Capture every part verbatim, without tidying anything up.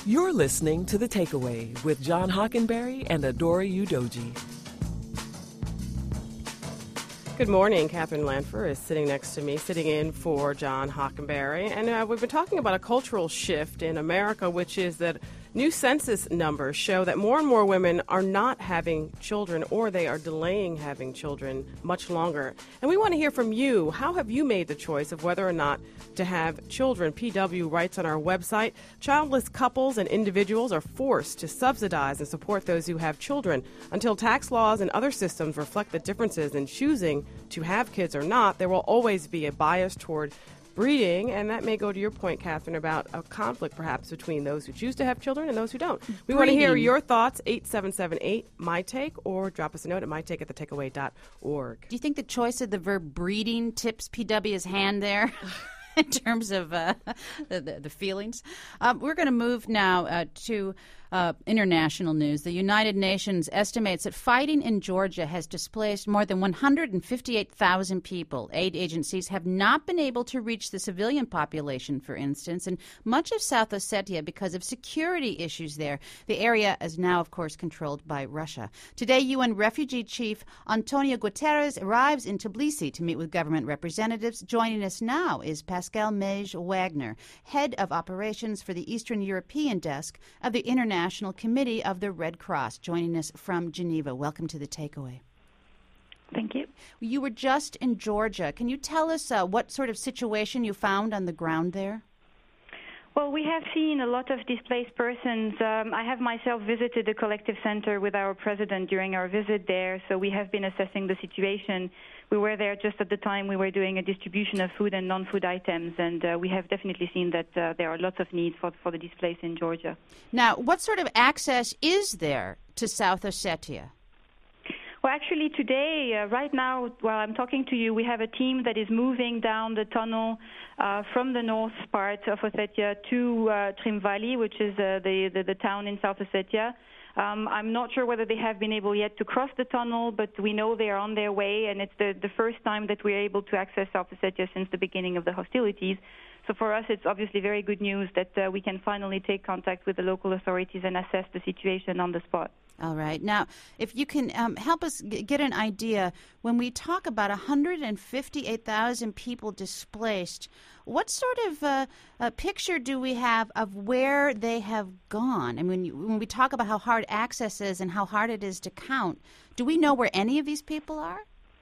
You're listening to The Takeaway with John Hockenberry and Adora Udoji. Good morning. Catherine Lanfer is sitting next to me, sitting in for John Hockenberry. And uh, we've been talking about a cultural shift in America, which is that new census numbers show that more and more women are not having children, or they are delaying having children much longer. And we want to hear from you. How have you made the choice of whether or not to have children? P W writes on our website, childless couples and individuals are forced to subsidize and support those who have children. Until tax laws and other systems reflect the differences in choosing to have kids or not, there will always be a bias toward breeding, and that may go to your point, Catherine, about a conflict perhaps between those who choose to have children and those who don't. We Breeding. want to hear your thoughts, eight seven seven eight, M Y Take, or drop us a note at my take at the takeaway dot org. Do you think the choice of the verb breeding tips P W's hand there? In terms of uh, the, the, the feelings. Uh, we're going to move now uh, to uh, international news. The United Nations estimates that fighting in Georgia has displaced more than one hundred fifty-eight thousand people. Aid agencies have not been able to reach the civilian population, for instance, and much of South Ossetia because of security issues there. The area is now, of course, controlled by Russia. Today, U N Refugee Chief Antonio Guterres arrives in Tbilisi to meet with government representatives. Joining us now is Pascal Mej-Wagner, head of operations for the Eastern European desk of the International Committee of the Red Cross, joining us from Geneva. Welcome to The Takeaway. Thank you. You were just in Georgia. Can you tell us uh, what sort of situation you found on the ground there? Well, we have seen a lot of displaced persons. Um, I have myself visited the collective center with our president during our visit there, so we have been assessing the situation. We were there just at the time we were doing a distribution of food and non-food items, and uh, we have definitely seen that uh, there are lots of needs for, for the displaced in Georgia. Now, what sort of access is there to South Ossetia? Well, actually, today, uh, right now, while I'm talking to you, we have a team that is moving down the tunnel uh, from the north part of Ossetia to uh, Trimvali, which is uh, the, the, the town in South Ossetia. Um, I'm not sure whether they have been able yet to cross the tunnel, but we know they are on their way, and it's the, the first time that we're able to access South Ossetia since the beginning of the hostilities. So for us, it's obviously very good news that uh, we can finally take contact with the local authorities and assess the situation on the spot. All right. Now, if you can um, help us g- get an idea, when we talk about one hundred fifty-eight thousand people displaced, what sort of uh, a picture do we have of where they have gone? I mean, when we talk about how hard access is and how hard it is to count, do we know where any of these people are?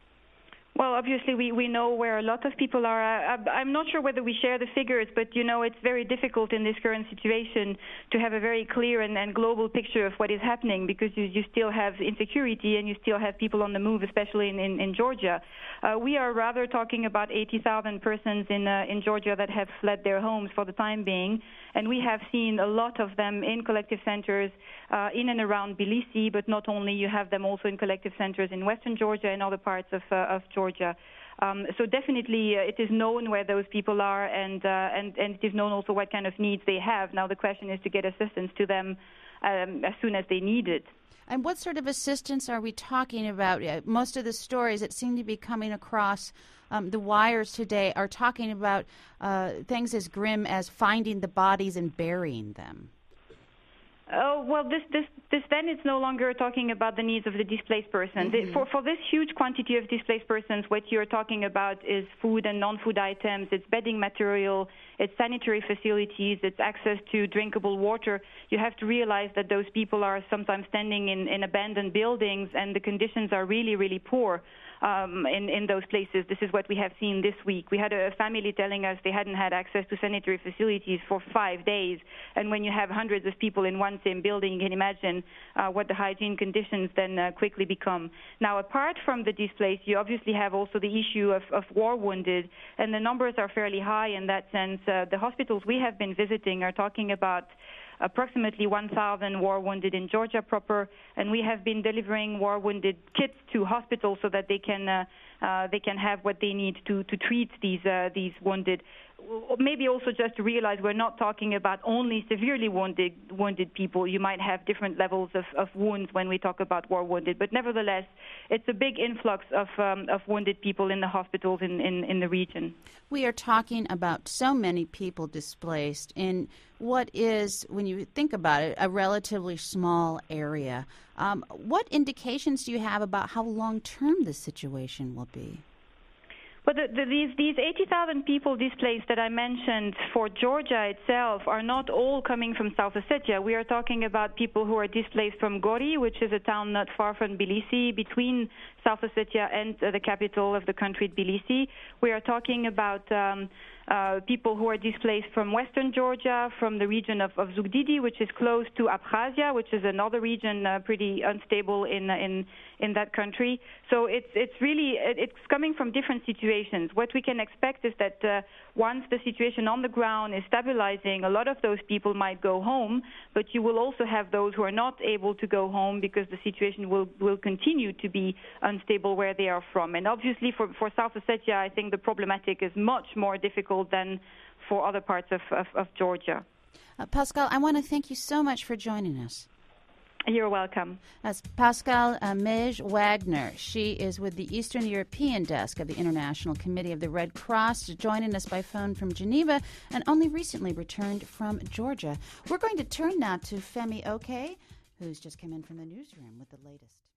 Well, obviously, we, we know where a lot of people are. I, I'm not sure whether we share the figures, but, you know, it's very difficult in this current situation to have a very clear and, and global picture of what is happening, because you, you still have insecurity and you still have people on the move, especially in, in, in Georgia. Uh, we are rather talking about eighty thousand persons in, uh, in Georgia that have fled their homes for the time being, and we have seen a lot of them in collective centers uh, in and around Tbilisi, but not only, you have them also in collective centers in western Georgia and other parts of, uh, of Georgia. Georgia. Um, so definitely uh, it is known where those people are, and, uh, and and it is known also what kind of needs they have. Now the question is to get assistance to them um, as soon as they need it. And what sort of assistance are we talking about? Uh, most of the stories that seem to be coming across um, the wires today are talking about uh, things as grim as finding the bodies and burying them. Oh, well, this, this, this then it's no longer talking about the needs of the displaced person. Mm-hmm. The, for, for this huge quantity of displaced persons, what you're talking about is food and non-food items, it's bedding material, it's sanitary facilities, it's access to drinkable water. You have to realize that those people are sometimes standing in, in abandoned buildings, and the conditions are really, really poor. Um, in, in those places. This is what we have seen this week. We had a family telling us they hadn't had access to sanitary facilities for five days. And when you have hundreds of people in one same building, you can imagine uh, what the hygiene conditions then uh, quickly become. Now, apart from the displaced, you obviously have also the issue of, of war wounded, and the numbers are fairly high in that sense. Uh, the hospitals we have been visiting are talking about approximately one thousand war wounded in Georgia proper, and we have been delivering war wounded kits to hospitals so that they can uh, uh, they can have what they need to to treat these uh, these wounded. maybe also just to realize we're not talking about only severely wounded wounded people. You might have different levels of, of wounds when we talk about war wounded, but nevertheless, it's a big influx of um, of wounded people in the hospitals in, in, in the region. We are talking about so many people displaced in what is, when you think about it, a relatively small area. Um, what indications do you have about how long-term this situation will be? But the, the, these, these eighty thousand people displaced that I mentioned for Georgia itself are not all coming from South Ossetia. We are talking about people who are displaced from Gori, which is a town not far from Tbilisi, between South Ossetia and uh, the capital of the country, Tbilisi. We are talking about um, uh, people who are displaced from western Georgia, from the region of, of Zugdidi, which is close to Abkhazia, which is another region uh, pretty unstable in in in that country. So it's it's really it's coming from different situations. What we can expect is that uh, once the situation on the ground is stabilizing, a lot of those people might go home, but you will also have those who are not able to go home because the situation will will continue to be unstable where they are from. And obviously for, for South Ossetia, I think the problematic is much more difficult than for other parts of, of, of Georgia. Uh, Pascale, I want to thank you so much for joining us. You're welcome. That's Pascale uh, Mej-Wagner. She is with the Eastern European desk of the International Committee of the Red Cross, joining us by phone from Geneva and only recently returned from Georgia. We're going to turn now to Femi Oke, who's just come in from the newsroom with the latest.